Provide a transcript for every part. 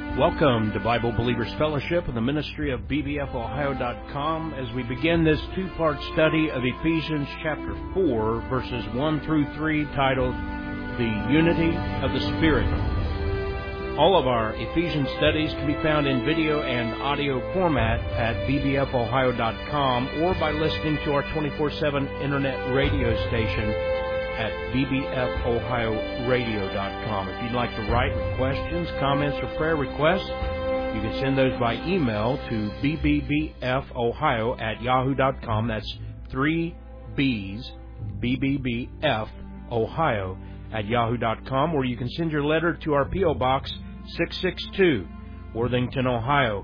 Welcome to Bible Believers Fellowship and the ministry of bbfohio.com as we begin this two-part study of Ephesians chapter 4, verses 1 through 3, titled, The Unity of the Spirit. All of our Ephesians studies can be found in video and audio format at bbfohio.com or by listening to our 24/7 internet radio station at bbfohioradio.com. If you'd like to write with questions, comments, or prayer requests, you can send those by email to bbbfohio@yahoo.com. That's 3 B's, bbbfohio@yahoo.com, or you can send your letter to our P.O. Box 662, Worthington, Ohio,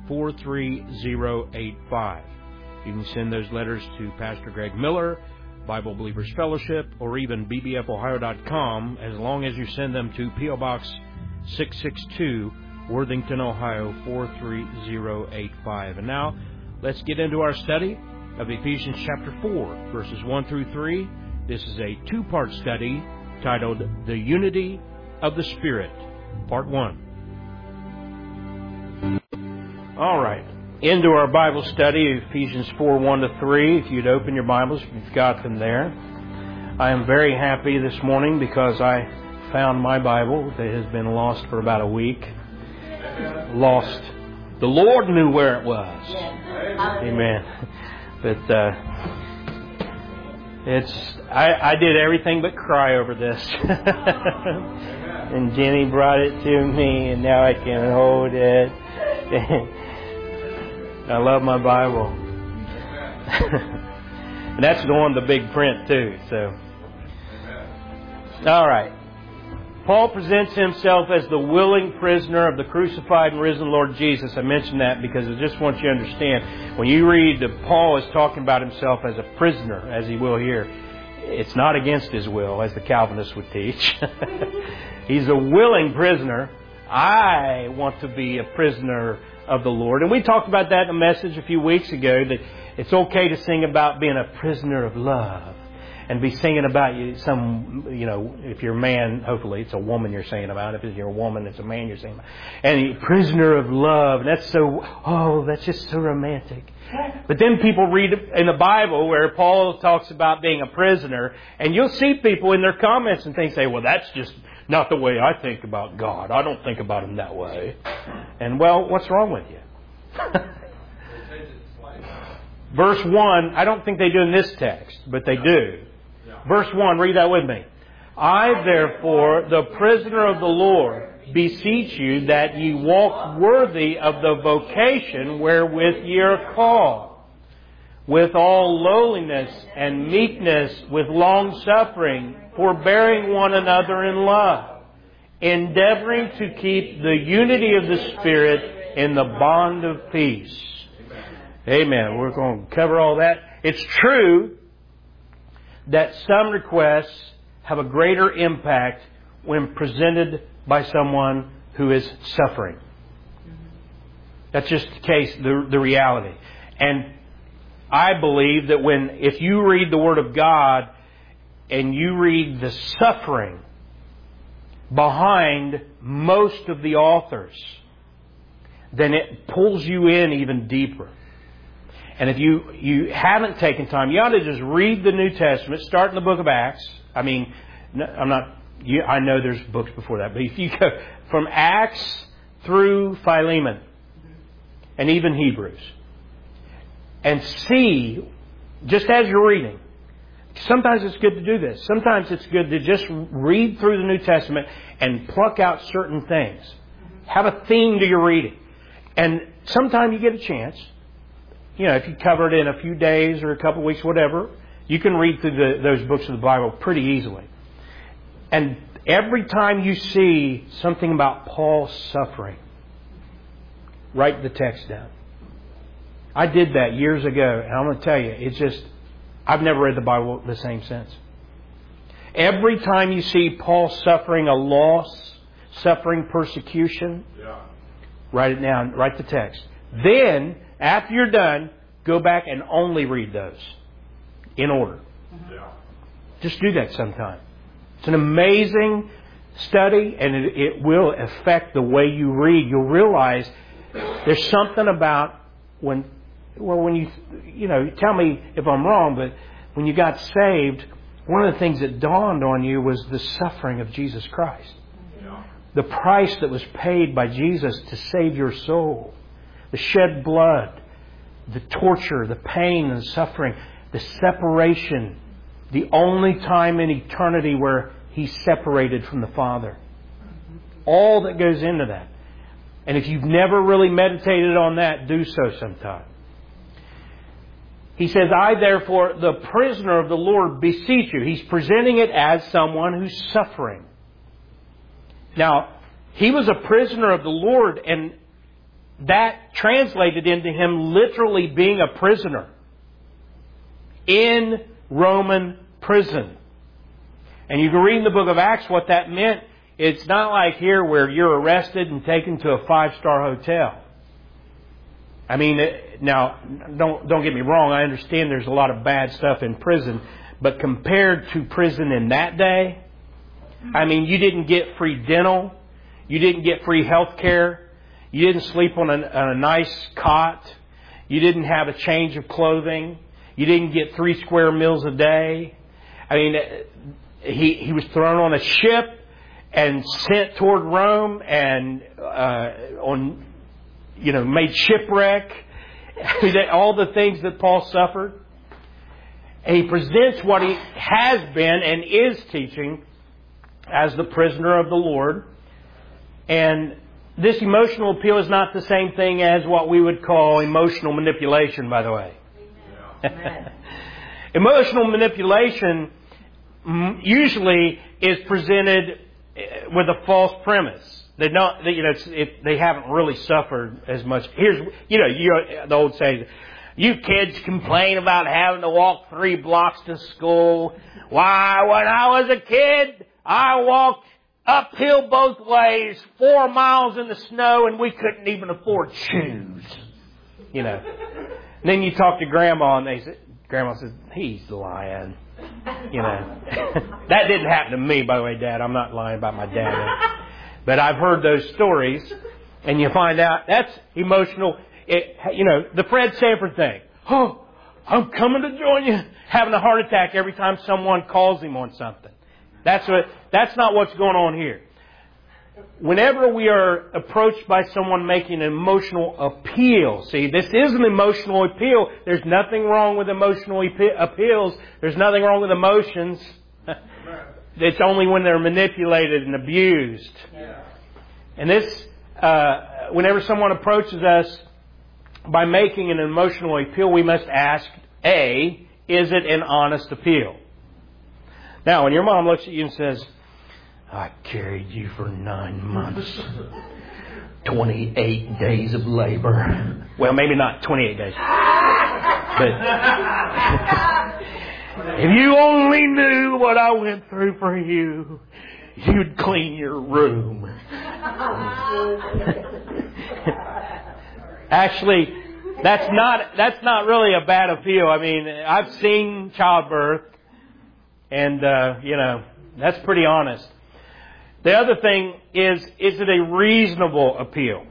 43085. You can send those letters to Pastor Greg Miller, Bible Believers Fellowship, or even bbfohio.com, as long as you send them to P.O. Box 662, Worthington, Ohio, 43085. And now, let's get into our study of Ephesians chapter 4, verses 1 through 3. This is a two-part study titled, The Unity of the Spirit, Part 1. All right. Into our Bible study, Ephesians 4, 1 to 3. If you'd open your Bibles, if you've got them there. I am very happy this morning because I found my Bible that has been lost for about a week. Lost. The Lord knew where it was. Amen. But I did everything but cry over this. And Jenny brought it to me, and now I can hold it. I love my Bible. And that's the one with the big print too. So, all right. Paul presents himself as the willing prisoner of the crucified and risen Lord Jesus. I mention that because I just want you to understand, when you read that Paul is talking about himself as a prisoner, as he will here, it's not against his will, as the Calvinists would teach. He's a willing prisoner. I want to be a prisoner of the Lord. And we talked about that in a message a few weeks ago, that it's okay to sing about being a prisoner of love. And be singing about if you're a man, hopefully it's a woman you're singing about. If you're a woman, it's a man you're singing about. And a prisoner of love. And that's just so romantic. But then people read in the Bible where Paul talks about being a prisoner, and you'll see people in their comments and things say, well, that's just not the way I think about God. I don't think about Him that way. And well, what's wrong with you? Verse 1, I don't think they do in this text, but they do. Verse 1, read that with me. I, therefore, the prisoner of the Lord, beseech you that ye walk worthy of the vocation wherewith ye are called, with all lowliness and meekness, with long suffering, forbearing one another in love, endeavoring to keep the unity of the Spirit in the bond of peace. Amen. We're going to cover all that. It's true that some requests have a greater impact when presented by someone who is suffering. That's just the case, the reality. And I believe that if you read the Word of God and you read the suffering behind most of the authors, then it pulls you in even deeper. And if you haven't taken time, you ought to just read the New Testament, start in the book of Acts. I mean, I know there's books before that, but if you go from Acts through Philemon and even Hebrews, and see, just as you're reading, sometimes it's good to do this. Sometimes it's good to just read through the New Testament and pluck out certain things. Have a theme to your reading. And sometime you get a chance. If you cover it in a few days or a couple of weeks, whatever, you can read through those books of the Bible pretty easily. And every time you see something about Paul's suffering, write the text down. I did that years ago, and I'm going to tell you, I've never read the Bible the same since. Every time you see Paul suffering a loss, suffering persecution, write it down, write the text. Then, after you're done, go back and only read those in order. Just do that sometime. It's an amazing study, and it will affect the way you read. You'll realize there's something about when you tell me if I'm wrong, but when you got saved, one of the things that dawned on you was the suffering of Jesus Christ. Yeah. The price that was paid by Jesus to save your soul. The shed blood, the torture, the pain and suffering, the separation. The only time in eternity where He's separated from the Father. All that goes into that. And if you've never really meditated on that, do so sometime. He says, I therefore, the prisoner of the Lord, beseech you. He's presenting it as someone who's suffering. Now, he was a prisoner of the Lord, and that translated into him literally being a prisoner in Roman prison. And you can read in the book of Acts what that meant. It's not like here where you're arrested and taken to a 5-star hotel. I mean, now, don't get me wrong. I understand there's a lot of bad stuff in prison. But compared to prison in that day, I mean, you didn't get free dental. You didn't get free health care. You didn't sleep on a nice cot. You didn't have a change of clothing. You didn't get 3 square meals a day. I mean, he was thrown on a ship and sent toward Rome and made shipwreck. All the things that Paul suffered. And he presents what he has been and is teaching as the prisoner of the Lord. And this emotional appeal is not the same thing as what we would call emotional manipulation, by the way. Amen. Emotional manipulation usually is presented with a false premise. They don't, they haven't really suffered as much. Here's, the old saying, you kids complain about having to walk 3 blocks to school. Why, when I was a kid, I walked uphill both ways, 4 miles in the snow, and we couldn't even afford shoes. And then you talk to Grandma, and Grandma says, he's lying. That didn't happen to me, by the way, Dad. I'm not lying about my dad. But I've heard those stories, and you find out that's emotional. The Fred Sanford thing. Oh, I'm coming to join you. Having a heart attack every time someone calls him on something. That's not what's going on here. Whenever we are approached by someone making an emotional appeal, see, this is an emotional appeal. There's nothing wrong with emotional appeals. There's nothing wrong with emotions. It's only when they're manipulated and abused. Yeah. And this, whenever someone approaches us by making an emotional appeal, we must ask, A, is it an honest appeal? Now, when your mom looks at you and says, I carried you for 9 months, 28 days of labor. Well, maybe not 28 days. But if you only knew what I went through for you, you'd clean your room. Actually, that's not really a bad appeal. I mean, I've seen childbirth, and that's pretty honest. The other thing is it a reasonable appeal?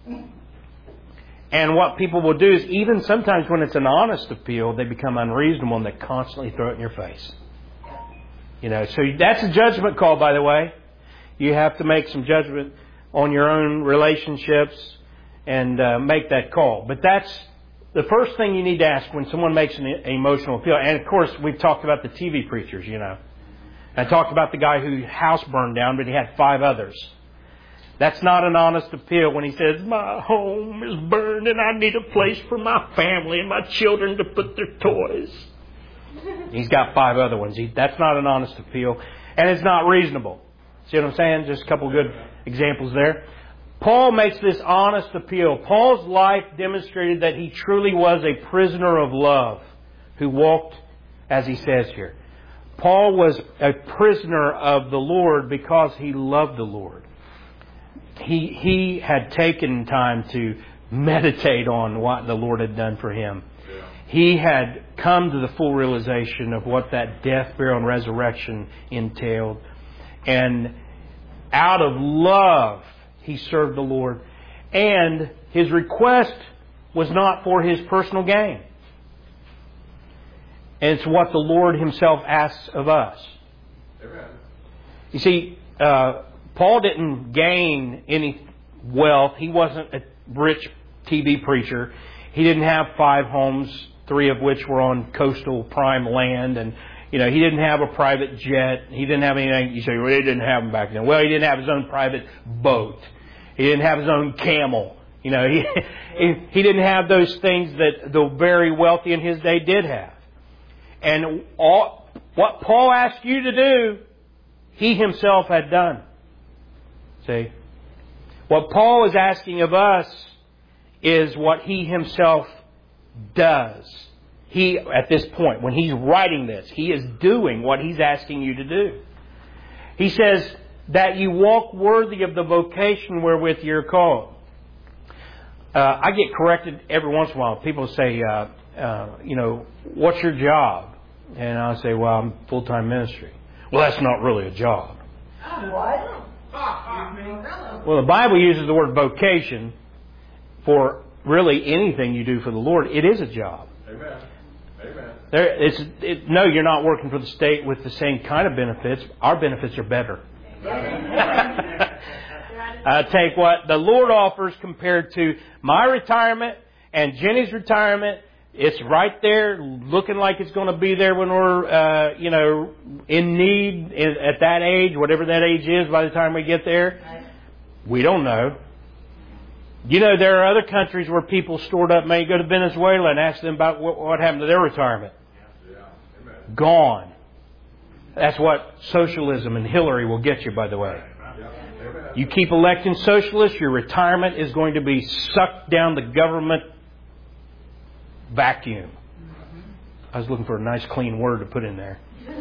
And what people will do is, even sometimes when it's an honest appeal, they become unreasonable and they constantly throw it in your face. So that's a judgment call, by the way. You have to make some judgment on your own relationships and make that call. But that's the first thing you need to ask when someone makes an emotional appeal. And of course, we've talked about the TV preachers, I talked about the guy whose house burned down, but he had 5 others. That's not an honest appeal when he says, my home is burned and I need a place for my family and my children to put their toys. He's got 5 other ones. That's not an honest appeal. And it's not reasonable. See what I'm saying? Just a couple of good examples there. Paul makes this honest appeal. Paul's life demonstrated that he truly was a prisoner of love who walked, as he says here. Paul was a prisoner of the Lord because he loved the Lord. He had taken time to meditate on what the Lord had done for him. Yeah. He had come to the full realization of what that death, burial, and resurrection entailed. And Out of love, he served the Lord. And his request was not for his personal gain. And it's what the Lord himself asks of us. Amen. You see, Paul didn't gain any wealth. He wasn't a rich TV preacher. He didn't have 5 homes, 3 of which were on coastal prime land. And, he didn't have a private jet. He didn't have anything. You say, well, he didn't have them back then. Well, he didn't have his own private boat. He didn't have his own camel. He didn't have those things that the very wealthy in his day did have. And what Paul asked you to do, he himself had done. See? What Paul is asking of us is what he himself does. He, at this point, when he's writing this, he is doing what he's asking you to do. He says that you walk worthy of the vocation wherewith you're called. I get corrected every once in a while. People say, what's your job? And I'll say, well, I'm full-time ministry. Well, that's not really a job. What? Well, the Bible uses the word vocation for really anything you do for the Lord. It is a job. Amen. No, you're not working for the state with the same kind of benefits. Our benefits are better. Take what the Lord offers compared to my retirement and Jenny's retirement. It's right there, looking like it's going to be there when we're, in need at that age, whatever that age is by the time we get there. We don't know. There are other countries where people stored up money. Go to Venezuela and ask them about what happened to their retirement. Gone. That's what socialism and Hillary will get you, by the way. You keep electing socialists, your retirement is going to be sucked down the government vacuum. I was looking for a nice clean word to put in there.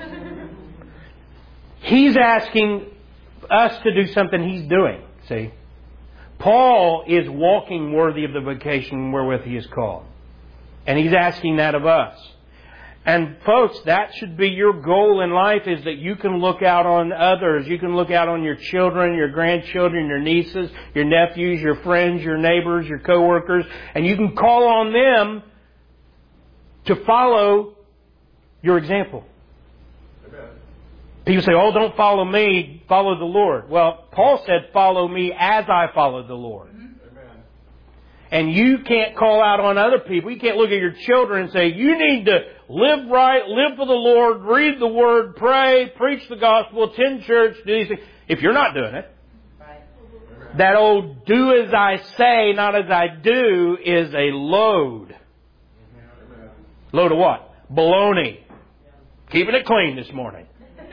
He's asking us to do something he's doing. See? Paul is walking worthy of the vocation wherewith he is called. And he's asking that of us. And folks, that should be your goal in life, is that you can look out on others. You can look out on your children, your grandchildren, your nieces, your nephews, your friends, your neighbors, your coworkers, and you can call on them to follow your example. Amen. People say, oh, don't follow me, follow the Lord. Well, Paul said, follow me as I follow the Lord. Amen. And you can't call out on other people. You can't look at your children and say, you need to live right, live for the Lord, read the Word, pray, preach the gospel, attend church, do these things. If you're not doing it, that old do as I say, not as I do is a load. Load of what? Baloney. Keeping it clean this morning.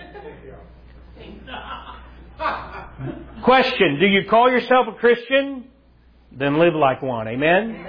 Question, do you call yourself a Christian? Then live like one. Amen?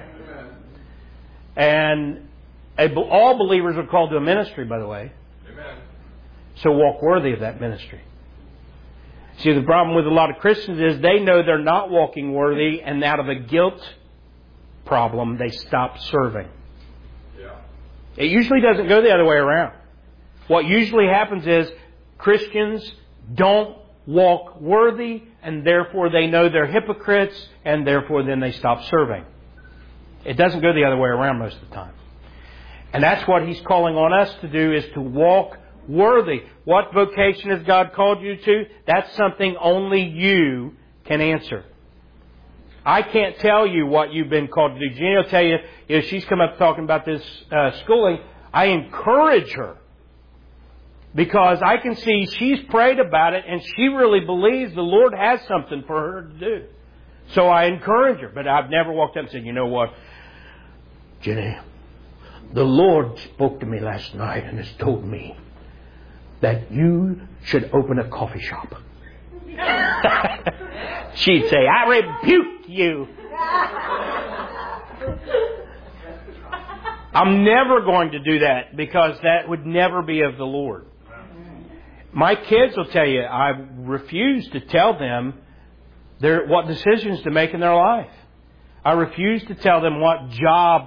And all believers are called to a ministry, by the way. Amen. So walk worthy of that ministry. See, the problem with a lot of Christians is they know they're not walking worthy, and out of a guilt problem, they stop serving. Yeah. It usually doesn't go the other way around. What usually happens is Christians don't walk worthy, and therefore they know they're hypocrites, and therefore then they stop serving. It doesn't go the other way around most of the time. And that's what He's calling on us to do, is to walk worthy. What vocation has God called you to? That's something only you can answer. I can't tell you what you've been called to do. Jenny will tell you, if she's come up talking about this schooling, I encourage her. Because I can see she's prayed about it and she really believes the Lord has something for her to do. So I encourage her. But I've never walked up and said, you know what, Jenny, the Lord spoke to me last night and has told me that you should open a coffee shop. She'd say, I rebuke you. I'm never going to do that, because that would never be of the Lord. My kids will tell you, I refuse to tell them what decisions to make in their life. I refuse to tell them what job,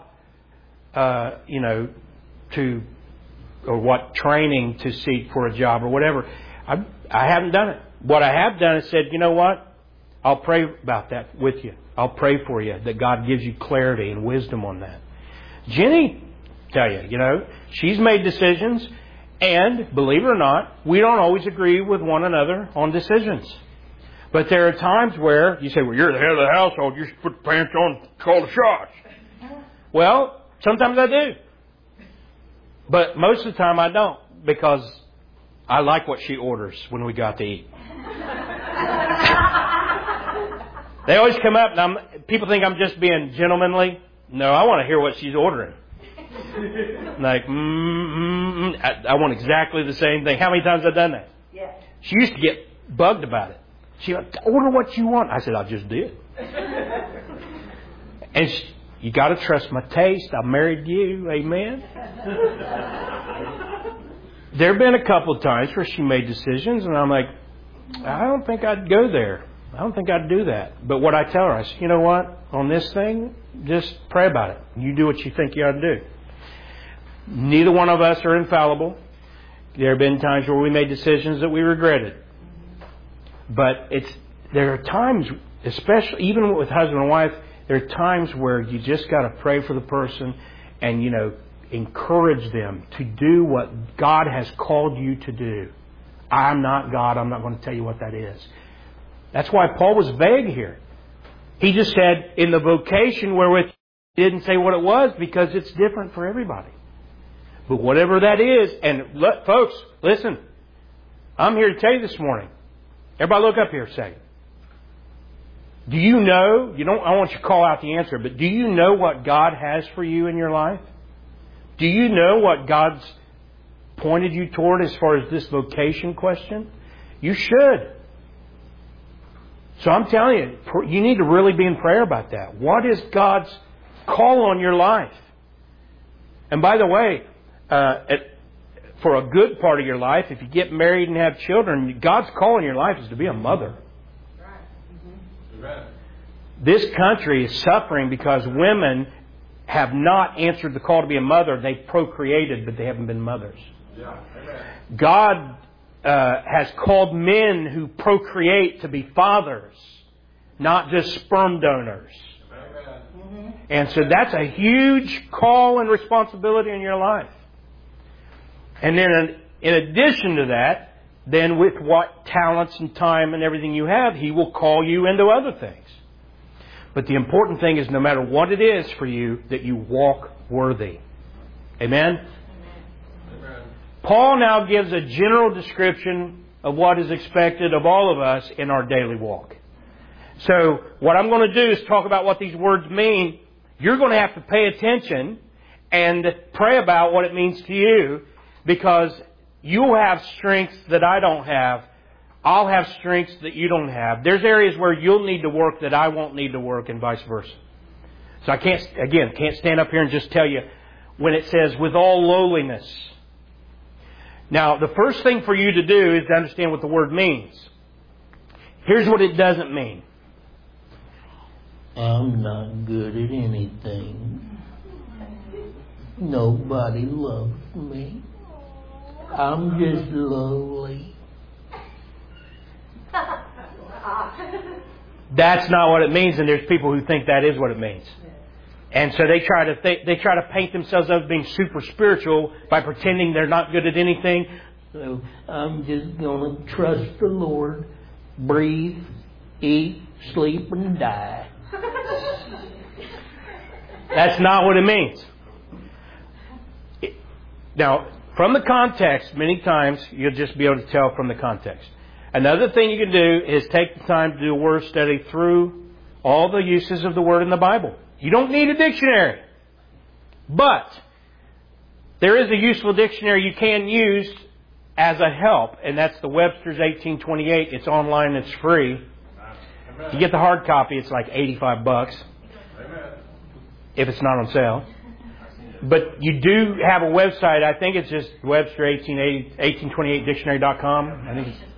or what training to seek for a job or whatever. I haven't done it. what I have done is said, you know what? I'll pray about that with you. I'll pray for you that God gives you clarity and wisdom on that. Jenny, tell you, she's made decisions, and believe it or not, we don't always agree with one another on decisions. But there are times where you say, well, you're the head of the household, you should put the pants on, call the shots. Well, sometimes I do. But most of the time I don't, because I like what she orders when we go out to eat. They always come up and people think I'm just being gentlemanly. No, I want to hear what she's ordering. Like, I want exactly the same thing. How many times have I done that? Yeah. She used to get bugged about it. She went, order what you want. I said, I just did. And you got to trust my taste. I married you. Amen. There have been a couple of times where she made decisions, and I'm like, I don't think I'd go there. I don't think I'd do that. But what I tell her, I said, you know what? On this thing, just pray about it. You do what you think you ought to do. Neither one of us are infallible. There have been times where we made decisions that we regretted. But there are times, especially even with husband and wife, there are times where you just got to pray for the person and, encourage them to do what God has called you to do. I'm not God. I'm not going to tell you what that is. That's why Paul was vague here. He just said in the vocation wherewith he didn't say what it was, because it's different for everybody. But whatever that is, and folks, listen, I'm here to tell you this morning. Everybody look up here a second. Do you know, I want you to call out the answer, but do you know what God has for you in your life? Do you know what God's pointed you toward as far as this vocation question? You should. So I'm telling you, you need to really be in prayer about that. What is God's call on your life? And by the way, for a good part of your life, if you get married and have children, God's call in your life is to be a mother. Amen. This country is suffering because women have not answered the call to be a mother. They've procreated, but they haven't been mothers. Yeah. Amen. God has called men who procreate to be fathers, not just sperm donors. Amen. And so that's a huge call and responsibility in your life. And then in addition to that, then with what talents and time and everything you have, He will call you into other things. But the important thing is no matter what it is for you, that you walk worthy. Amen? Amen. Paul now gives a general description of what is expected of all of us in our daily walk. So what I'm going to do is talk about what these words mean. You're going to have to pay attention and pray about what it means to you, because you'll have strengths that I don't have. I'll have strengths that you don't have. There's areas where you'll need to work that I won't need to work, and vice versa. So I can't stand up here and just tell you when it says with all lowliness. Now, the first thing for you to do is to understand what the word means. Here's what it doesn't mean. I'm not good at anything. Nobody loves me. I'm just lowly. That's not what it means, and there's people who think that is what it means. And so they try to paint themselves up as being super spiritual by pretending they're not good at anything. So I'm just going to trust the Lord, breathe, eat, sleep, and die. That's not what it means. Now, from the context, many times you'll just be able to tell from the context. Another thing you can do is take the time to do a word study through all the uses of the word in the Bible. You don't need a dictionary. But there is a useful dictionary you can use as a help, and that's the Webster's 1828. It's online, it's free. Amen. If you get the hard copy, it's like $85 Amen. if it's not on sale. But you do have a website. I think it's just Webster 1828dictionary.com. I think it's,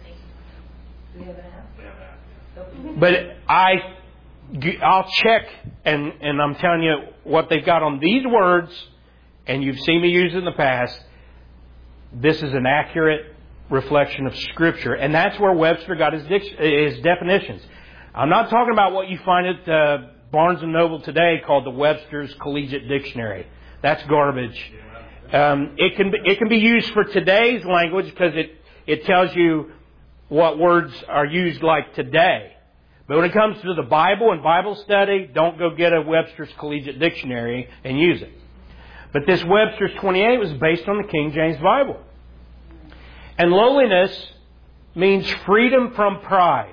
but I'll check, and I'm telling you what they've got on these words, and you've seen me use it in the past. This is an accurate reflection of Scripture. And that's where Webster got his definitions. I'm not talking about what you find at Barnes & Noble today called the Webster's Collegiate Dictionary. That's garbage. It can be used for today's language because it tells you what words are used like today. But when it comes to the Bible and Bible study, don't go get a Webster's Collegiate Dictionary and use it. But this Webster's 28 was based on the King James Bible. And lowliness means freedom from pride.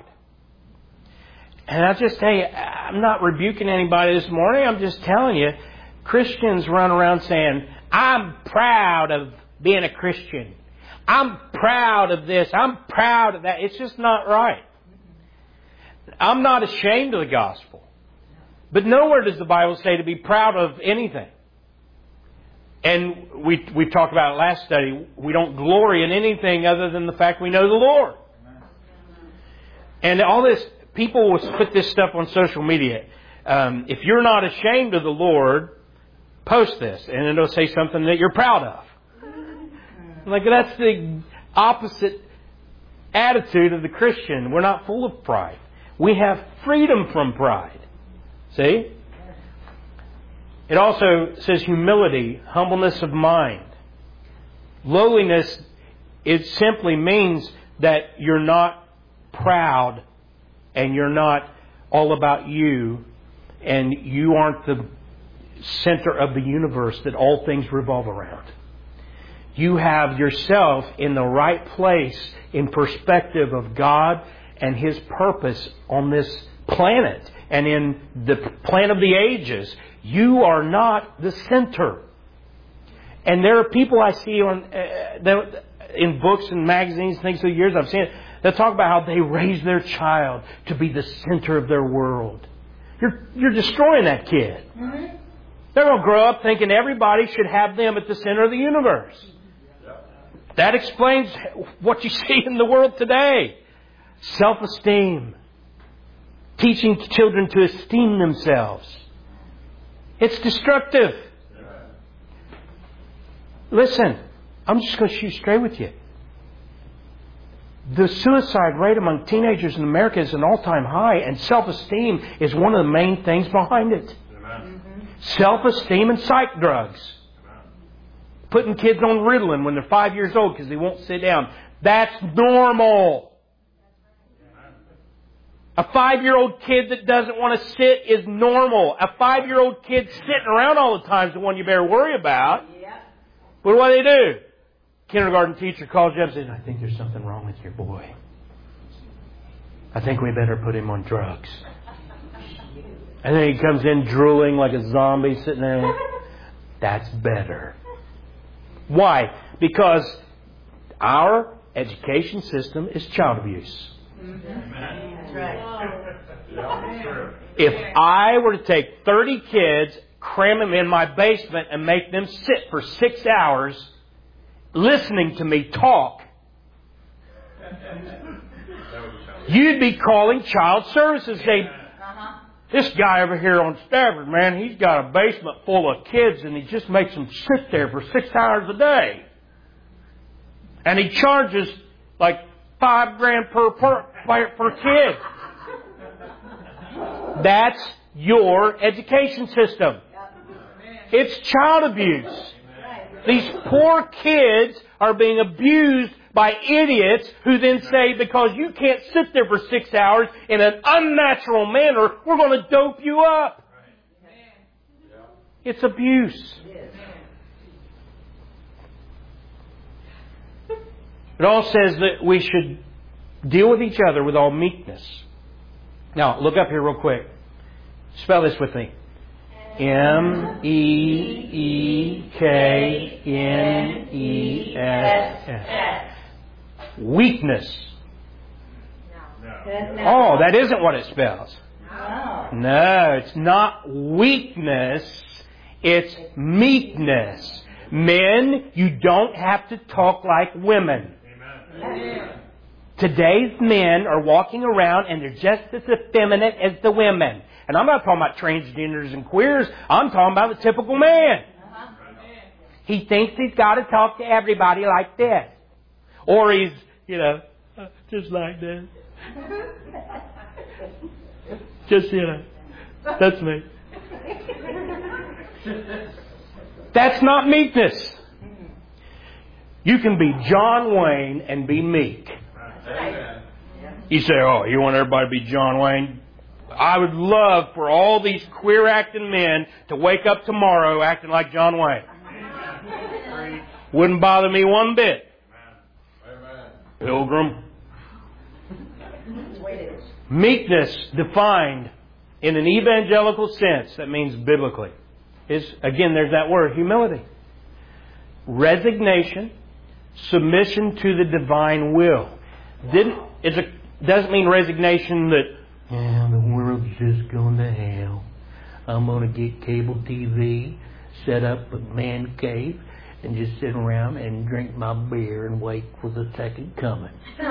And I just tell you, I'm not rebuking anybody this morning. I'm just telling you, Christians run around saying, I'm proud of being a Christian. I'm proud of this. I'm proud of that. It's just not right. I'm not ashamed of the gospel. But nowhere does the Bible say to be proud of anything. And we talked about it last study. We don't glory in anything other than the fact we know the Lord. And all this, people will put this stuff on social media. If you're not ashamed of the Lord, post this. And it'll say something that you're proud of. Like, that's the opposite attitude of the Christian. We're not full of pride. We have freedom from pride. See? It also says humility, humbleness of mind. Lowliness, it simply means that you're not proud and you're not all about you and you aren't the center of the universe that all things revolve around. You have yourself in the right place in perspective of God and His purpose on this planet and in the plan of the ages. You are not the center. And there are people I see on in books and magazines, things through the years I've seen it, that talk about how they raise their child to be the center of their world. You're destroying that kid. Mm-hmm. They're going to grow up thinking everybody should have them at the center of the universe. That explains what you see in the world today. Self-esteem. Teaching children to esteem themselves. It's destructive. Listen, I'm just going to shoot straight with you. The suicide rate among teenagers in America is an all-time high, and self-esteem is one of the main things behind it. Amen. Self-esteem and psych drugs. Amen. Putting kids on Ritalin when they're 5 years old because they won't sit down. That's normal. A 5-year-old kid that doesn't want to sit is normal. A 5-year-old kid sitting around all the time is the one you better worry about. Yeah. But what do? Kindergarten teacher calls you up and says, I think there's something wrong with your boy. I think we better put him on drugs. And then he comes in drooling like a zombie sitting there. That's better. Why? Because our education system is child abuse. That's right. If I were to take 30 kids, cram them in my basement, and make them sit for 6 hours listening to me talk, you'd be calling child services saying, this guy over here on Stafford, man, he's got a basement full of kids and he just makes them sit there for 6 hours a day. And he charges like $5,000 per kid. That's your education system. It's child abuse. These poor kids are being abused by idiots who then say, because you can't sit there for 6 hours in an unnatural manner, we're going to dope you up. It's abuse. It all says that we should deal with each other with all meekness. Now, look up here real quick. Spell this with me. M-E-E-K-N-E-S-S. Weakness. Oh, that isn't what it spells. No, it's not weakness. It's meekness. Men, you don't have to talk like women. Amen. Today's men are walking around and they're just as effeminate as the women. And I'm not talking about transgenders and queers. I'm talking about the typical man. He thinks he's got to talk to everybody like this. Or he's, just like that. Just, that's me. That's not meekness. You can be John Wayne and be meek. Amen. You say, oh, you want everybody to be John Wayne? I would love for all these queer acting men to wake up tomorrow acting like John Wayne. Wouldn't bother me one bit. Amen. Pilgrim. Meekness defined in an evangelical sense, that means biblically, is, again, there's that word, humility. Resignation, submission to the divine will. Doesn't mean resignation that, the world's just going to hell. I'm going to get cable TV, set up a man cave, and just sit around and drink my beer and wait for the second coming.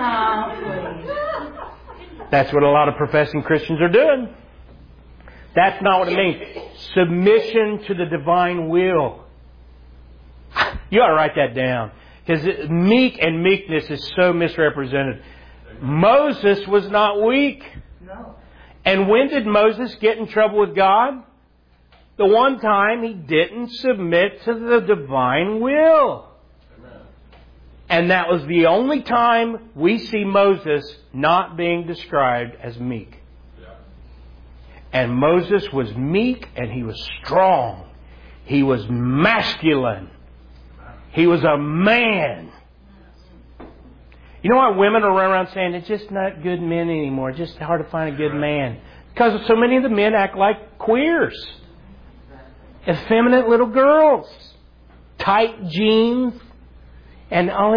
That's what a lot of professing Christians are doing. That's not what it means. Submission to the divine will. You ought to write that down. Because meek and meekness is so misrepresented. Moses was not weak. No. And when did Moses get in trouble with God? The one time he didn't submit to the divine will. Amen. And that was the only time we see Moses not being described as meek. Yeah. And Moses was meek and he was strong. He was masculine. He was a man. You know why women are running around saying it's just not good men anymore? It's just hard to find a good man. Because so many of the men act like queers. Effeminate little girls. Tight jeans. And all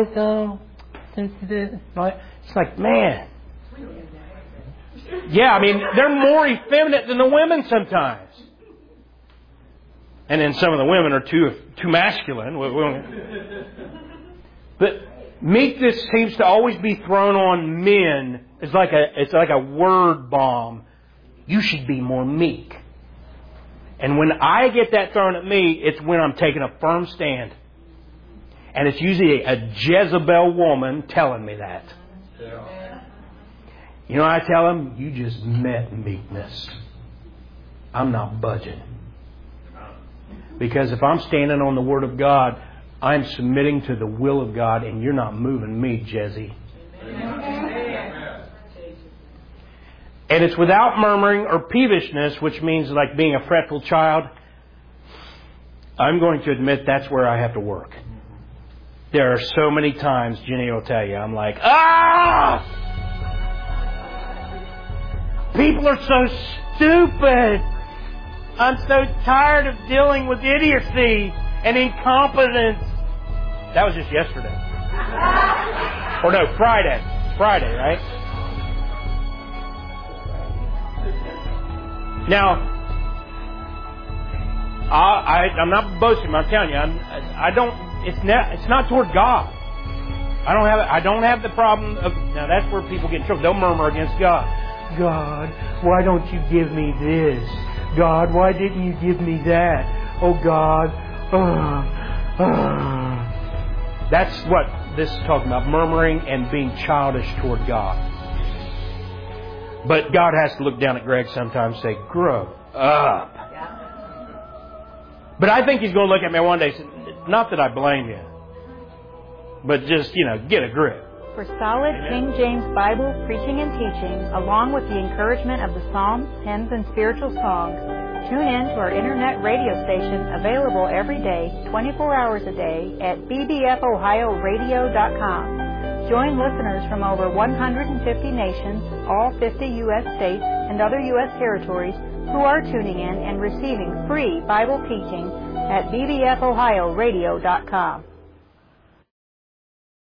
it's like, man. Yeah, I mean, they're more effeminate than the women sometimes. And then some of the women are too masculine. But meekness seems to always be thrown on men. It's like a word bomb. You should be more meek. And when I get that thrown at me, it's when I'm taking a firm stand. And it's usually a Jezebel woman telling me that. Yeah. You know what I tell them? You just met meekness. I'm not budging. Because if I'm standing on the Word of God, I'm submitting to the will of God, and you're not moving me, Jezzy. Amen. And it's without murmuring or peevishness, which means like being a fretful child. I'm going to admit that's where I have to work. There are so many times, Jenny will tell you, I'm like, people are so stupid. I'm so tired of dealing with idiocy and incompetence. That was just yesterday. Or no, Friday. Friday, right? Now, I'm not boasting. I'm telling you, it's not toward God. I don't have the problem of, now that's where people get in trouble. They'll murmur against God. God, why don't you give me this? God, why didn't you give me that? Oh God. That's what this is talking about. Murmuring and being childish toward God. But God has to look down at Greg sometimes and say, grow up. But I think He's going to look at me one day and say, not that I blame you, but just, get a grip. For solid King James Bible preaching and teaching, along with the encouragement of the Psalms, hymns, and spiritual songs, tune in to our internet radio station available every day, 24 hours a day at bbfohioradio.com. Join listeners from over 150 nations, all 50 U.S. states, and other U.S. territories who are tuning in and receiving free Bible teaching at bbfohioradio.com.